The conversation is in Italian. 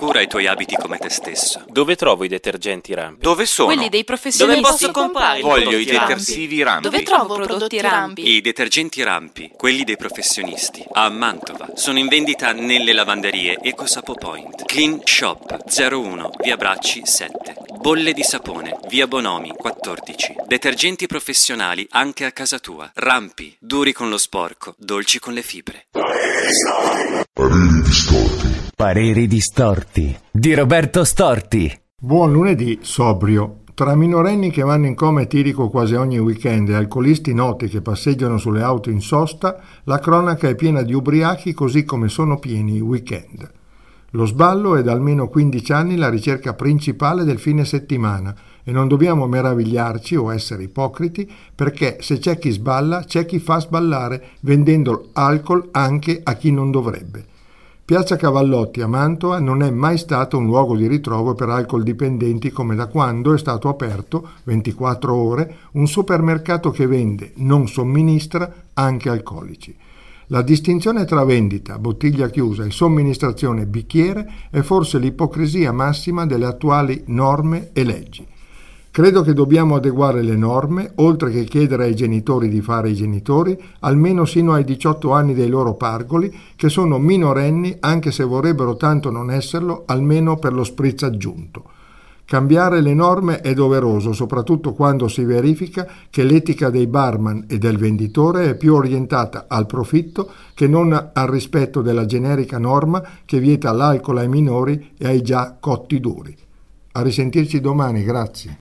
cura i tuoi abiti come te stesso. Dove trovo i detergenti Rampi? Dove sono? Quelli dei professionisti. Dove posso comprare? Voglio i detersivi Rampi. Dove trovo prodotti Rampi? I detergenti Rampi, quelli dei professionisti, a Mantova. Sono in vendita nelle lavanderie EcoSapo Point. Clean Shop 01, via Bracci 7. Bolle di sapone, via Bonomi 14. Detergenti professionali anche a casa tua. Rampi, duri con lo sporco, dolci con le fibre. Pareri distorti di Roberto Storti. Buon lunedì, sobrio. Tra minorenni che vanno in coma etilico quasi ogni weekend e alcolisti noti che passeggiano sulle auto in sosta, la cronaca è piena di ubriachi così come sono pieni i weekend. Lo sballo è da almeno 15 anni la ricerca principale del fine settimana e non dobbiamo meravigliarci o essere ipocriti perché se c'è chi sballa c'è chi fa sballare vendendo alcol anche a chi non dovrebbe. Piazza Cavallotti a Mantova non è mai stato un luogo di ritrovo per alcol dipendenti come da quando è stato aperto 24 ore un supermercato che vende, non somministra, anche alcolici. La distinzione tra vendita, bottiglia chiusa e somministrazione bicchiere è forse l'ipocrisia massima delle attuali norme e leggi. Credo che dobbiamo adeguare le norme, oltre che chiedere ai genitori di fare i genitori, almeno sino ai 18 anni dei loro pargoli, che sono minorenni anche se vorrebbero tanto non esserlo, almeno per lo spritz aggiunto. Cambiare le norme è doveroso, soprattutto quando si verifica che l'etica dei barman e del venditore è più orientata al profitto che non al rispetto della generica norma che vieta l'alcol ai minori e ai già cotti duri. A risentirci domani, grazie.